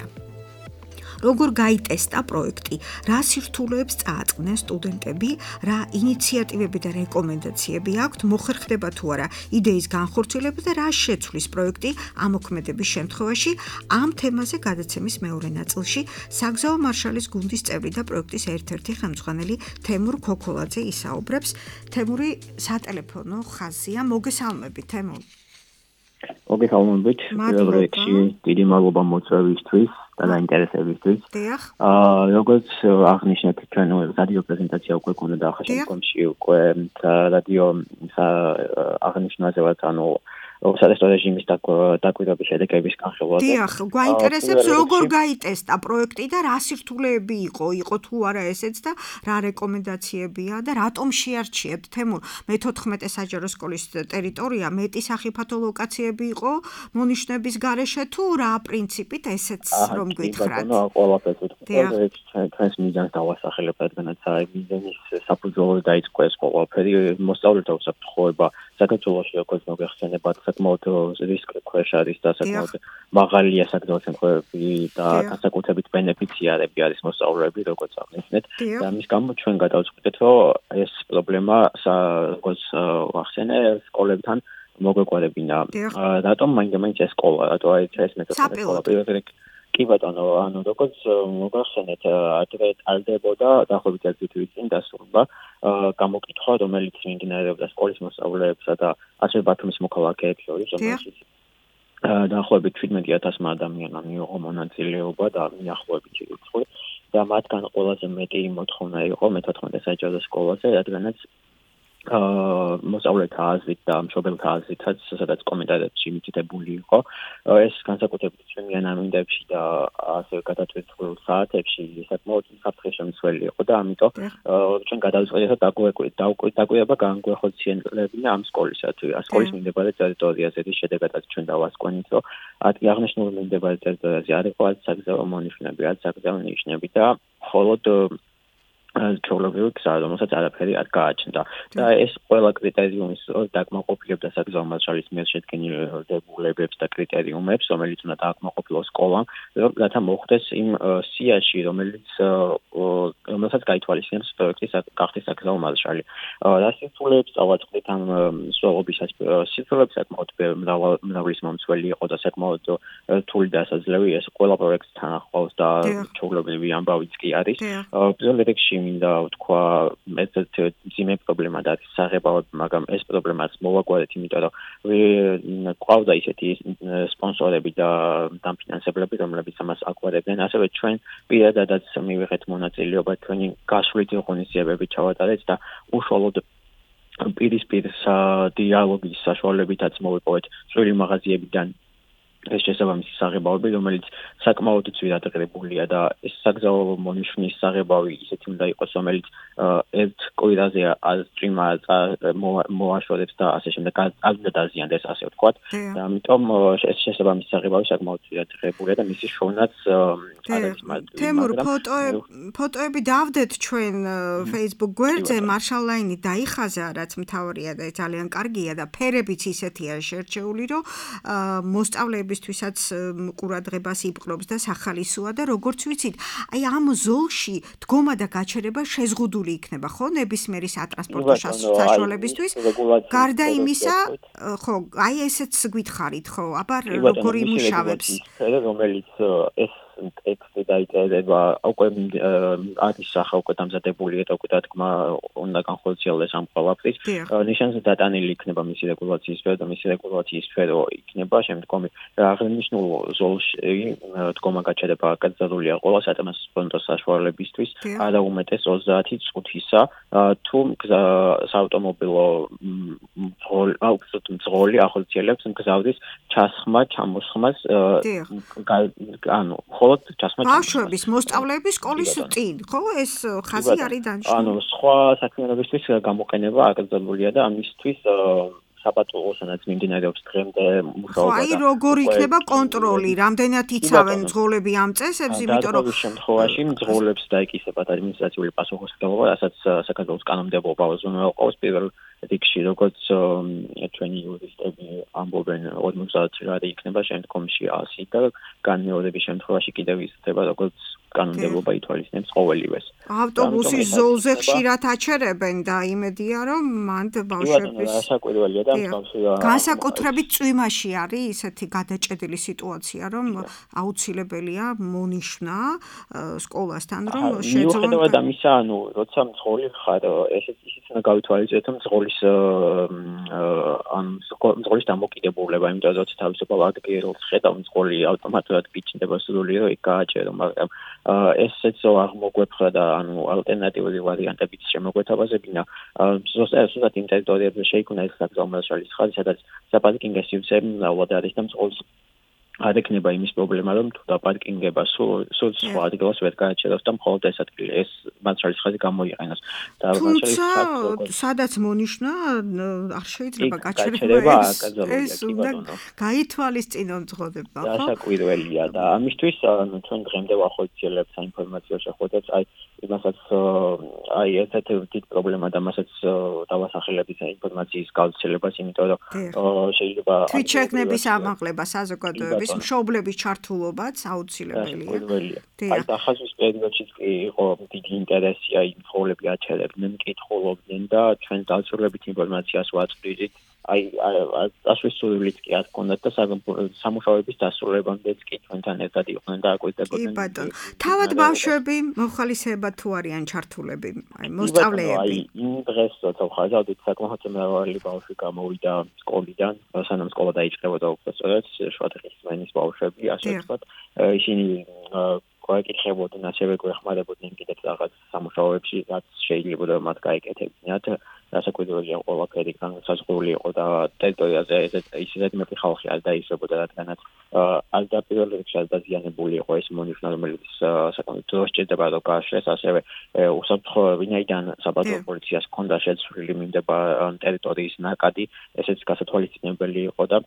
Speaker 2: როგორ გაიტესტა პროექტი, რა სირთულეებს წააწყდნენ სტუდენტები, რა ინიციატივები და რეკომენდაციები აქვთ, მოხერხდება თუ არა იდეის განხორციელება და რა შეცვლის პროექტი ამოქმედების შემთხვევაში. ამ თემაზე გადაცემის მეორე ნაწილში საგზაო მარშალის გუნდის წევრი და პროექტის ერთ-ერთი ხელმძღვანელი თემურ ქოქოლაძე ისაუბრებს. თემური სატელეფონო ხაზია, მოგესალმებით თემურ.
Speaker 4: მოგესალმებით, პირველ რიგში დიდი მადლობა მოწვევისთვის და დაინტერესებისთვის. აა როგორც აღნიშნეთ, ჩვენ რადიო პრეზენტაცია უკვე გქონდა და ახლა შემდგომში უკვე რადიო აღნიშნავაზეවත් ანუ სატესტო რეჟიმის დაკვირვების შედეგების განხილვაზე.
Speaker 2: დიახ, გვაინტერესებს როგორ გაიტესტა პროექტი და რა სირთულეები იყო, იყო თუ არა ესეც და რა რეკომენდაციებია და რატომ შეარჩიებთ თემურ მეთოთხმეტე საჯარო სკოლის ტერიტორია, მეტი სახიფათო ლოკაციები იყო მონიშნების გარეშე თუ რა პრინციპით ესეც რომ გითხრათ.
Speaker 4: აა, ყველაფერს ვთქვი, ჩვენს მიზანს დავასახელებ, რადგანაც მიზანის საფუძველზე დაიწყო ეს ყველაფერი, მოსწავლეთა უსაფრთხოება საქართველოში როგორც მოგეხსენებათ საკმაოდ რისკი ქვეშ არის და საკმაოდ მაღალია საგზაო შემთხვევები და განსაკუთრებით ბენეფიციარები არის მოსწავლეები, როგორც აღნიშნეთ. და ამის გამო ჩვენ გადავწყვიტეთ, რომ ეს პრობლემა როგორც ვახსენე სკოლებთან მოგვეყარებინა. რატომ მაინდა-მაინც ეს სკოლა, რატო აი ეს მეთოთხმეტე სკოლა პირველ რიგში კი ბატონო, ანუ როგორც მოგახსენეთ, ადრე ტარდებოდა დაახლოებით ერთი თვის წინ დასრულდა გამოკითხვა, რომელიც მიმდინარეობდა სკოლის მოსწავლეებსა და ასევე ბათუმის მოქალაქეებს შორის, რომელშიც დაახლოებით შვიდმეტი ათასმა ადამიანმა მიიღო მონაწილეობა და მიახლოებით რიცხვი და მათგან ყველაზე მეტი მოთხოვნა იყო მეთოთხმეტე საჯარო სკოლაზე, რადგანაც მოსწავლეთა აზრით და მშობელთა აზრითაც, სადაც კომენტარებში მითითებული იყო, ეს განსაკუთრებით ჩვენიან ამინდებში და ასევე გადატვირთულ საათებში საკმაოდ საფრთხესიმცველი იყო და ამიტომ ჩვენ გადავწყვეტეთ დაკვირვება განგვეხოციანებინა ამ სკოლისათვის. სკოლის მიმდებარე ტერიტორიაზე რის შედეგადაც ჩვენ დავასკვენით, რომ აღნიშნული მიმდებარე ტერიტორიაზე არ იყო არც საგზაო მონიშნები, არც საგზაო ნიშნები და მხოლოდ ჩვეულებრივი გზა, რომელსაც არაფერი არ გააჩნდა. და ეს ყველა კრიტერიუმის დაკმაყოფილებდა საგზაო მარშალის მიერ შედგენილ დებულებებს და კრიტერიუმებს, რომელიც უნდა დააკმაყოფილოს სკოლამ, რათა მოხდეს იმ სიაში, რომელიც რომელსაც გაითვალისწინებს პროექტის გახდის საგზაო მარშალი. რა სირთულეებს წავაწყდით ამ მსვლელობისას? სირთულეები საკმაოდ მრავლის მომცველი იყო და საკმაოდ რთული დასაძლევი ეს ყველა პროექტს თან ახლავს და ჩვეულებრივი ამბავიც კი არის. პირველ რიგში მინდა ვთქვა, ერთ-ერთი ძიმე პრობლემა და საღებავები, მაგრამ ეს პრობლემაც მოვაგვარეთ, იმიტომ რომ გვყავდა ისეთი სპონსორები და დამფინანსებლები, რომლებიც ამას აგვარებდნენ. ასევე ჩვენ პირადადაც მივიღეთ მონაწილეობა, ჩვენი გასვლითი ღონისძიებები ჩავატარეთ და უშუალოდ პირისპირ დიალოგის საშუალებითაც მოვიპოვეთ წვრილი მაღაზიებიდან ეს შესაბამისი საღებავები, რომელიც საკმაოდ ძვირადღირებულია და ეს საგზაო მონიშნის საღებავი ისეთი უნდა იყოს, რომელიც ერთ კვირაზე აზრიმა მოაშორებს და ასე შემდეგ არ უნდა დაზიანდეს, ასე ვთქვათ. და ამიტომ ეს შესაბამისი საღებავი საკმაოდ ძვირადღირებულია და მისი შოვნაც არ არის მარტივი.
Speaker 2: თემურ, ფოტოები დავდეთ ჩვენ Facebook გვერდზე, მარშალ ლაინი დაიხაზა, რაც მთავარია და ძალიან კარგია და ფერებიც ისეთია შერჩეული, რომ მოსწავლეები ვისაც ყურადღებას იპყრობს და სახალისოა და როგორც ვიცით, აი ამ ზოლში დგომა და გაჩერება შეზღუდული იქნება, ხო, ნებისმიერი სატრანსპორტო საშუალებისთვის. გარდა იმისა, ხო, აი ესეც გითხარით, ხო, აბა როგორ იმუშავებს,
Speaker 4: რომელიც ეს ტექსტი დაიწერება უკვე არის სახა უკვე დამზადებული და უკვე დადგმა უნდა განხორციელდეს ამ ყველაფრის. ნიშანზე დატანილი იქნება მისი რეგულაციის სფერო და მისი რეგულაციის სფერო იქნება შემდგომი აღნიშნულ ზოლში დგომა გაჩერება გაზადულია ყველა სატრანსპორტო საშუალებისთვის არა უმეტეს ოცდაათი წუთისა თუ საავტომობილო მძღოლი ახორციელებს მგზავრის ჩასხმა ჩამოსხმას ანუ
Speaker 2: ბავშვების მოსწავლეების სკოლის წინ, ხო, ეს ხაზი არის დანიშნული.
Speaker 4: ანუ სხვა საქმიანობისთვის გამოყენება აკრძალულია და ამისთვის საპატრულო სანაც მიმდინარეობს დღემდე მუშაობა.
Speaker 2: აი როგორ იქნება კონტროლი, რამდენად იცავენ მძღოლები ამ წესებს, იმიტომ რომ
Speaker 4: ამ შემთხვევაში მძღოლებს დაიკისებათ ადმინისტრაციული პასუხისმგებლობა, რასაც საქართველოს კანონმდებლობა უზრუნველყოფს პირველ რიგში, როგორც ჩვენი იურისტები ამბობენ, ორმოცდაათ რადი იქნება შემდგომში ასი და განმეორების შემთხვევაში კიდევ იზრდება, როგორც კანონმდებლობა ითვალისწინებს ყოველივეს.
Speaker 2: ავტობუსის ზოლზე ხშირად აჩერებენ და იმედია, რომ მანდ ბავშვების განსაკუთრებით წვიმაში არის ისეთი გადაჭედილი სიტუაცია, რომ აუცილებელია მონიშნა სკოლასთან, რომ
Speaker 4: შეძლონ. მიუხედავად ამისა, ანუ როცა მძღოლი ხარ, ესეც ისიც უნდა გავითვალისწინოთ, რომ მძღოლის ან მძღოლის დამოკიდებულება, იმიტომ რომ როცა თავისუფალ ადგილს ხედავ, მძღოლი ავტომატურად გიჩნდება სრული, რომ იქ გააჩერო, მაგრამ ესეც არ მოგვეფხა და ანუ ალტერნატიული ვარიანტებიც შემოგვეთავაზებინა. ზუსტად იმ ტერიტორიებზე შეიქმნა ეს საგზაო მარშალის ხაზი, სადაც საპარკინგო სივრცეები მრავლად არის და მძღოლს არ ექნება იმის პრობლემა, რომ თუ დაპარკინგება სულ სხვა ადგილას ვერ გააჩეროს და მხოლოდ ეს ადგილი, ეს მარშალის ხაზი გამოიყენოს.
Speaker 2: და თუმცა, სადაც მონიშნა, არ შეიძლება გაჩერება ეს უნდა გაითვალისწინონ მძღოლებმა, ხო?
Speaker 4: დასაკვირველია და ამისთვის ჩვენ დღემდე ვახორციელებთ საინფორმაციო შეხვედრებს, აი იმასაც აი ერთ-ერთი დიდ პრობლემა და მასაც დავასახელებ ინფორმაციის გავრცელებას, იმიტომ რომ შეიძლება
Speaker 2: თვითშეგნების ამაღლება საზოგადოების მშობლების ჩართულობაც აუცილებელია.
Speaker 4: აი ახალგაზრდის პერიოდშიც კი იყო დიდი ინტერესი, აი მძღოლები აჩერებდნენ, კითხულობდნენ და ჩვენ დავწერებით ინფორმაციას ვაწვდით. აი ასვისურვილიც კი არ ჰქონდათ და სამუშაოების დასრულებამდეც კი ჩვენთან ერთად იყვნენ და აკვირდებოდნენ.
Speaker 2: კი ბატონო. თავად ბავშვები მოხალისეებად თუ არიან ჩართულები, აი მოსწავლეები.
Speaker 4: აი იმ დღეს როცა ხაზავდით საკმაოდ მრავალი ბავშვი გამოვიდა სკოლიდან, სანამ სკოლა დაიწყებოდა უკვე სწორედ შვადღის მენის ბავშვები, ასე ვთქვათ, ისინი გვაიკითხებოდნენ, ასევე გვეხმარებოდნენ კიდევ რაღაც სამუშაოებში, რაც შეიძლება მათ გაიკეთებინათ. რასაკვირველია, ყველაფერი განსაზღვრული იყო და ტერიტორიაზე ისედაც მეტი ხალხი არ დაისვებოდა, რადგანაც არ და პირველ რიგში დაზიანებული იყო ეს მონიშნა, რომელიც საკმაოდ დროს სჭირდება რომ გააშრეს, ასევე უსაფრთხო ვინაიდან საბადო პოლიციას ჰქონდა შეცვლილი მინდება ტერიტორიის ნაკადი, ესეც გასათვალისწინებელი იყო და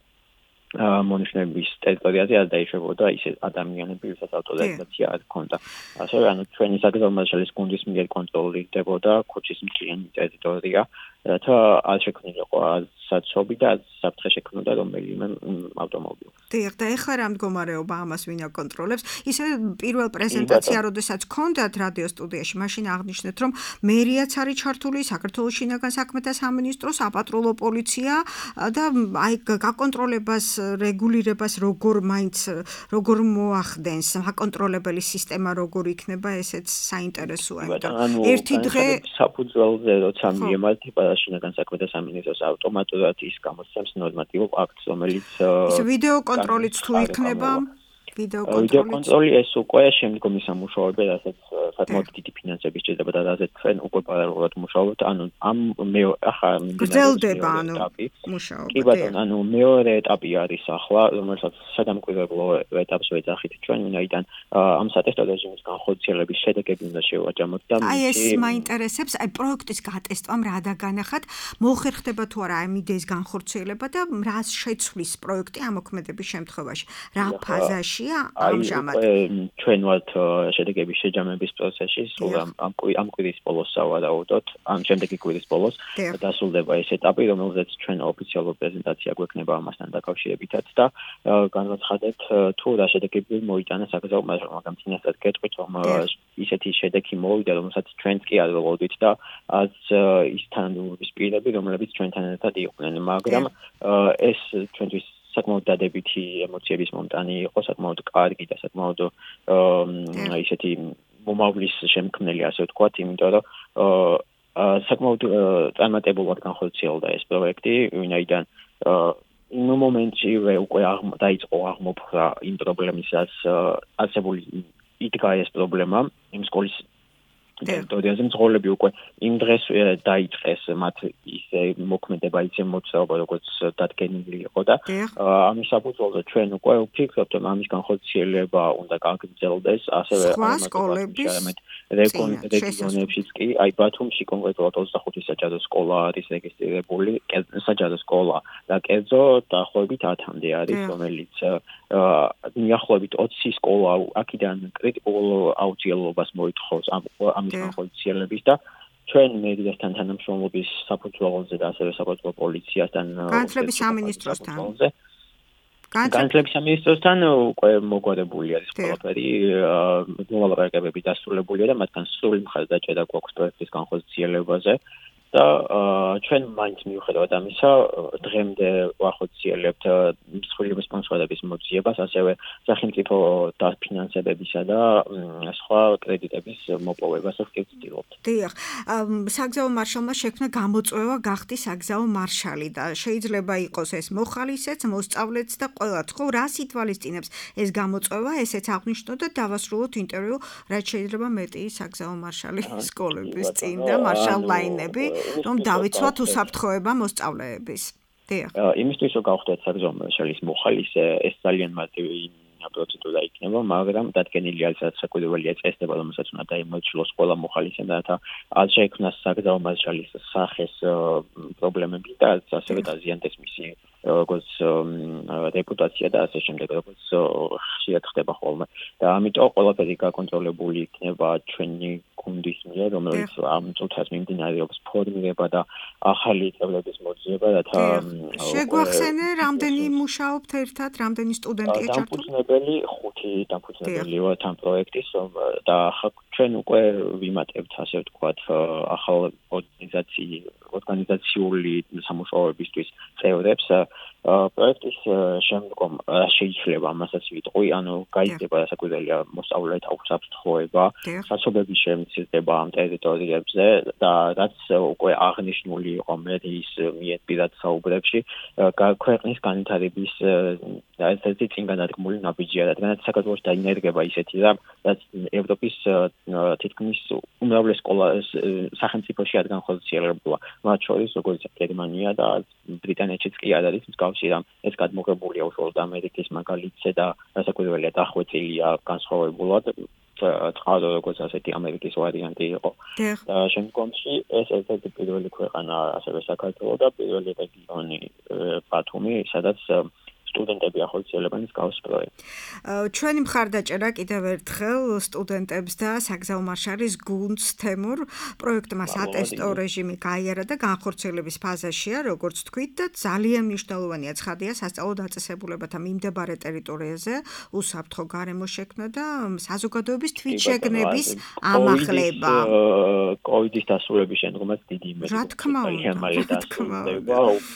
Speaker 4: მონიშნების ტერიტორიაზე არ დაიშვებოდა ისე ადამიანები, ვისაც ავტორიზაცია არ ჰქონდა. ასევე ანუ ჩვენი საგზაო მარშალის გუნდის მიერ კონტროლირდებოდა ქუჩის მთლიანი ტერიტორია, რათა არ შექმნილიყო საცობი და საფრთხე შექმნოდა რომელიმე ავტომობილს.
Speaker 2: დიახ, და ეხლა რა მდგომარეობა ამას ვინ აკონტროლებს? ისე პირველ პრეზენტაცია, როდესაც ჰქონდათ რადიო სტუდიაში, მაშინ აღნიშნეთ, რომ მერიაც არის ჩართული, საქართველოს შინაგან საქმეთა სამინისტრო, საპატრულო პოლიცია და აი გაკონტროლებას, რეგულირებას როგორ მაინც როგორ მოახდენს, აკონტროლებელი სისტემა როგორ იქნება, ესეც საინტერესოა, იმიტომ ერთი დღე
Speaker 4: საფუძველზე როცა მიემართება შინაგან საქმეთა სამინისტროს ავტომატურად ის გამოსცემს ნორმატიულ აქტს, რომელიც
Speaker 2: ისე ვიდეო კონტროლიც თუ იქნება, ვიდეო
Speaker 4: კონტროლი ეს უკვე შემდგომი სამუშაოები, რასაც საკმაოდ დიდი ფინანსები სჭირდება და რაზეც ჩვენ უკვე პარალელურად მუშაობთ, ანუ ამ ახლა
Speaker 2: გრძელდება ანუ მუშაობა.
Speaker 4: კი ბატონო, ანუ მეორე ეტაპი არის ახლა, რომელსაც სადამკვირვებლო ეტაპს ვეძახით ჩვენ, ვინაიდან ამ სატესტო რეჟიმის განხორციელების შედეგები უნდა შევაჯამოთ და
Speaker 2: აი ეს მაინტერესებს, აი პროექტის გატესტვამ რა დაგანახათ, მოხერხდება თუ არა ამ იდეის განხორციელება და რა შეცვლის პროექტი ამოქმედების შემთხვევაში, რა ფაზაში ამჟამად
Speaker 4: ჩვენ ვართ შედეგების შეჯამების პროცესში, სულ ამ ამ კვირის ბოლოს სავარაუდოდ, ამ შემდეგი კვირის ბოლოს დასრულდება ეს ეტაპი, რომელზეც ჩვენ ოფიციალურ პრეზენტაცია გვექნება ამასთან დაკავშირებითაც და განვაცხადეთ თუ რა შედეგები მოიტანა საგზაო მარშრუტმა, მაგრამ წინასწარ გეტყვით, რომ ისეთი შედეგი მოვიდა, რომელსაც ჩვენც კი არ ველოდით და ას ის თანამდებობის პირები, რომლებიც ჩვენთან ერთად იყვნენ, მაგრამ ეს ჩვენთვის საკმაოდ დადებითი ემოციების მომტანი იყო, საკმაოდ კარგი და საკმაოდ ისეთი მომავლის შემქმნელი, ასე ვთქვათ, იმიტომ რომ საკმაოდ წარმატებულად განხორციელდა ეს პროექტი, ვინაიდან იმ მომენტშივე უკვე დაიწყო აღმოფხვრა იმ პრობლემისაც არსებული იდგა ეს პრობლემა იმ სკოლის ტერიტორიაზე მძღოლები უკვე იმ დღეს დაიწყეს მათ ისე მოქმედება, ისე მოძრაობა, როგორც დადგენილი იყო და ამის საფუძველზე ჩვენ უკვე ვფიქრობთ, რომ ამის განხორციელება უნდა გაგრძელდეს, ასევე
Speaker 2: სხვა სკოლების
Speaker 4: რეგიონებშიც კი, აი ბათუმში კონკრეტულად ოცდახუთი საჯარო სკოლა არის რეგისტრირებული, საჯარო სკოლა და კერძო დაახლოებით ათამდე არის, რომელიც მიახლოებით ოცი სკოლა აქედან კრიტიკულ აუცილებლობას მოითხოვს ამ განხორციელების და ჩვენ მედიასთან თანამშრომლობის საფუძველზე და ასევე საპატრულო პოლიციასთან
Speaker 2: განათლების სამინისტროსთან
Speaker 4: განათლების სამინისტროსთან უკვე მოგვარებული არის ყველაფერი, მოლაპარაკებები დასრულებულია და მათგან სრული მხარდაჭერა გვაქვს პროექტის განხორციელებაზე და ჩვენ მაინც მიუხედავად ამისა დღემდე ვახორციელებთ მსხვილი სპონსორების მოძიებას, ასევე სახელმწიფო დაფინანსებებისა და სხვა კრედიტების მოპოვებას ვცდილობთ.
Speaker 2: დიახ, საგზაო მარშალმა შექმნა გამოწვევა გახდი საგზაო მარშალი და შეიძლება იყოს ეს მოხალისეც, მოსწავლეც და ყველა. ხო, რას ითვალისწინებს ეს გამოწვევა, ესეც აღნიშნოთ და დავასრულოთ ინტერვიუ, რაც შეიძლება მეტი საგზაო მარშალი სკოლების წინ და მარშალ ლაინები, რომ დავიცვათ უსაფრთხოება მოსწავლეების. დიახ.
Speaker 4: იმისთვის რომ გავხდეთ საგზაო მარშალის მოხალისე, ეს ძალიან მარტივი პროცედურა იქნება, მაგრამ დადგენილი არის საკვირველია წესდება, რომელსაც უნდა დაიმორჩილოს ყველა მოხალისემ, რათა არ შეექმნას საგზაო მარშალის სახეს პრობლემები და ასევე დაზიანდეს მისი როგორც რეპუტაცია და ასე შემდეგ, როგორც ხშირად ხდება ხოლმე. და ამიტომ ყველაფერი გაკონტროლებული იქნება ჩვენი გუნდის მიერ, რომელიც ამ წუთას მიმდინარეობს ფორმირება და ახალი წევრების მოძიება, რათა
Speaker 2: შეგვახსენე, რამდენი მუშაობთ ერთად, რამდენი სტუდენტია ჩართული?
Speaker 4: დამფუძნებელი ხუთი დამფუძნებელი ვართ ამ პროექტის და ჩვენ უკვე ვიმატებთ, ასე ვთქვათ, ახალ ორგანიზაციული ორგანიზაციული სამუშაოებისთვის წევრებს. პროექტის შემდგომ შეიძლება ამასაც ვიტყვი, ანუ გაიზრდება საკუთრებია მოსწავლეთა უსაფრთხოება, საცობების შემცირდება ამ ტერიტორიებზე და რაც უკვე აღნიშნული იყო მერის მიერ პირად საუბრებში, ქვეყნის განვითარების ერთ-ერთი წინგანადგმული ნაბიჯია, რადგანაც საქართველოს დაინერგება ისეთი რამ, რაც ევროპის თითქმის უმრავლეს სკოლას სახელმწიფოში არ განხორციელებულა, მათ შორის როგორც გერმანია და ბრიტანეთშიც კი არ არის მსგავსი რამ. ეს გადმოღებულია უშუალოდ ამერიკის მაგალითზე და რასაკვირველია დახვეწილია განსხვავებულად. წყალო როგორც ასეთი ამერიკის ვარიანტი იყო. და შემდგომში ეს ერთ-ერთი პირველი ქვეყანა ასევე საქართველო და პირველი რეგიონი ბათუმი, სადაც სტუდენტები ახორციელებენ მსგავს პროექტს.
Speaker 2: ჩვენი მხარდაჭერა კიდევ ერთხელ სტუდენტებს და საგზაო მარშალის გუნდს თემურ პროექტმა სატესტო რეჟიმი გაიარა და განხორციელების ფაზაშია, როგორც თქვით და ძალიან მნიშვნელოვანია ცხადია სასწავლო დაწესებულებათა მიმდებარე ტერიტორიაზე უსაფრთხო გარემო შექმნა და საზოგადოების თვითშეგნების ამაღლება.
Speaker 4: კოვიდის დასრულების შემდგომაც დიდი იმედი.
Speaker 2: რა თქმა უნდა, რა თქმა უნდა.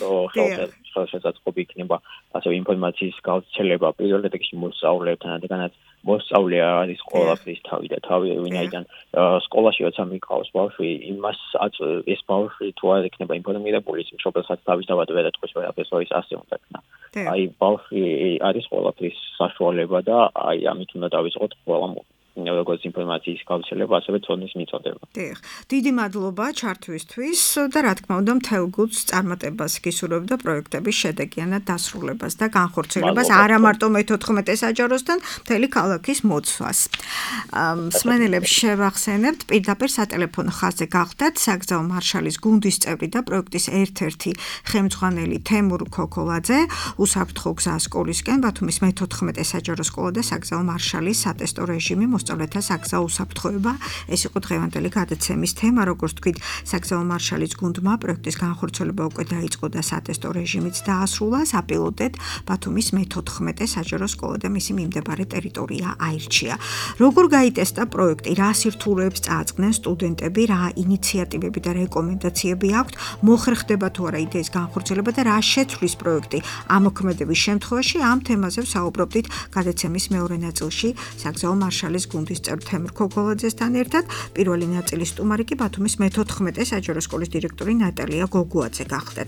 Speaker 4: შესაძლებელი იქნება ასევე ინფორმაციის გავრცელება პირველ რიგში მოსწავლეებთან, რადგანაც მოსწავლე არის ყველაფრის თავი და თავი, ვინაიდან სკოლაში როცა მიყავს ბავშვი, იმას ეს ბავშვი თუ არ იქნება ინფორმირებული, ის მშობელსაც თავისთავად ვერ ეთქვის ვერაფერს, ის ასე უნდა იქნა. აი ბავშვი არის ყველაფრის საშუალება და აი ამით უნდა დავიწყოთ ყველა როგორც ინფორმაციის გავრცელება, ასევე ცოდნის მიწოდება.
Speaker 2: დიახ. დიდი მადლობა ჩართვისთვის და რა თქმა უნდა მთელ გუნდს წარმატებას გისურვებდა პროექტების შედეგიანად დასრულებას და განხორციელებას არა მარტო მეთოთხმეტე საჯაროსთან, მთელი ქალაქის მოცვას. მსმენელებს შევახსენებთ, პირდაპირ სატელეფონო ხაზზე გახდათ საგზაო მარშალის გუნდის წევრი და პროექტის ერთ-ერთი ხელმძღვანელი თემურ ქოქოლაძე, უსაფრთხო გზა სკოლისკენ, ბათუმის მეთოთხმეტე საჯარო სკოლა და საგზაო მარშალის სატესტო რეჟიმი მოსწავლეთა საგზაო უსაფრთხოება. ეს იყო დღევანდელი გადაცემის თემა, როგორც თქვით, საგზაო მარშალის გუნდმა პროექტის განხორციელება უკვე დაიწყო და სატესტო რეჟიმიც დაასრულა. საპილოტედ ბათუმის მეთოთხმეტე საჯარო სკოლა და მისი მიმდებარე ტერიტორია აირჩია. როგორ გაიტესტა პროექტი, რა სირთულეებს წააწყდნენ სტუდენტები, რა ინიციატივები და რეკომენდაციები აქვთ, მოხერხდება თუ არა იდეის განხორციელება და რა შეცვლის პროექტი ამოქმედების შემთხვევაში, ამ თემაზე ვსაუბრობდით გადაცემის მეორე ნაწილში საგზაო მარშალის გუნდის წევრ თემურ ქოქოლაძესთან ერთად. პირველი ნაწილის სტუმარი კი ბათუმის მეთოთხმეტე საჯარო სკოლის დირექტორი ნატალია გოგუაძე გახდათ.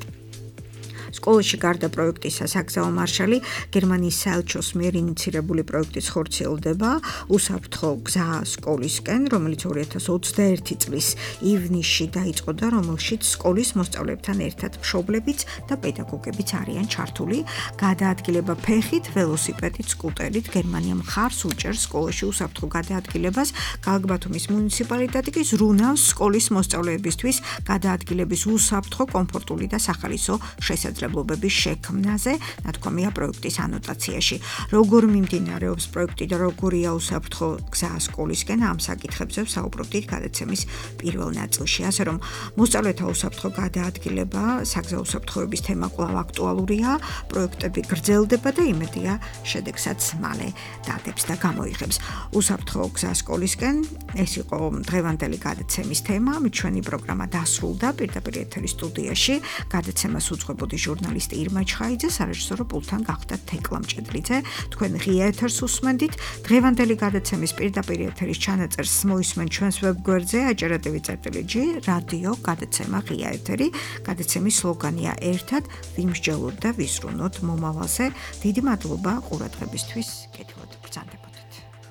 Speaker 2: სკოლაში გარდა პროექტისა საგზაო მარშალი გერმანიის საელჩოს მიერ ინიცირებული პროექტის ხორციელდება უსაფრთხო გზა სკოლისკენ, რომელიც ორი ათას ოცდაერთი წლის ივნისში დაიწყო და რომელშიც სკოლის მოსწავლეებთან ერთად მშობლებიც და პედაგოგებიც არიან ჩართული. გადაადგილება ფეხით, ველოსიპედით, სკუტერით გერმანია მხარს უჭერს სკოლაში უსაფრთხო გადაადგილებას. ქალაქ ბათუმის მუნიციპალიტეტი კი ზრუნავს სკოლის მოსწავლეებისთვის გადაადგილების უსაფრთხო, კომფორტული და სახალისო შესაძლებლობების შექმნაზე, ნათქვამია პროექტის ანოტაციაში. როგორ მიმდინარეობს პროექტი და როგორია უსაფრთხო გზა სკოლისკენ, ამ საკითხებზე ვსაუბრობდით გადაცემის პირველ ნაწილში. ასე რომ მოსწავლეთა უსაფრთხო გადაადგილება, საგზაო უსაფრთხოების თემა კვლავ აქტუალურია, პროექტები გრძელდება და იმედია შედეგსაც მალე დადებს და გამოიღებს. უსაფრთხო გზა სკოლისკენ, ეს იყო დღევანდელი გადაცემის თემა, ამით ჩვენი პროგრამა დასრულდა პირდაპირ ეთერის სტუდიაში. გადაცემას უძღვებოდი ჟურნალისტი ირმა ჩხაიძე, სარეჟისორო პულტთან გახდათ თეკლა მჭედლიძე. თქვენ ღია ეთერს უსმენდით. დღევანდელი გადაცემის პირდაპირ ეთერის ჩანაწერს მოისმენ ჩვენს ვებგვერდზე aჯერატივი.gr რადიო გადაცემა ღია ეთერი. გადაცემის სლოგანია ერთად ვიმსჯელოთ და ვიზრუნოთ მომავალზე. დიდი მადლობა ყურადღებისთვის. კეთილად ბრძანდებოდეთ.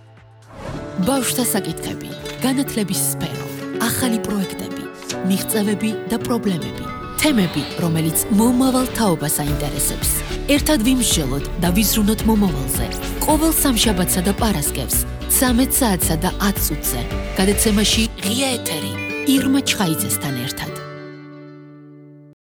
Speaker 1: ბავშვთა საკითხები, განათლების სფერო, ახალი პროექტები, მიღწევები და პრობლემები. თემები, რომელიც მომავალ თაობას აინტერესებს. ერთად ვიმსჯელოთ და ვიზრუნოთ მომავალზე. ყოველ სამშაბათსა და პარასკევს, ცამეტ საათსა და ათ წუთზე. გადაცემაში ღია ეთერი ირმა ჩხაიძესთან ერთად.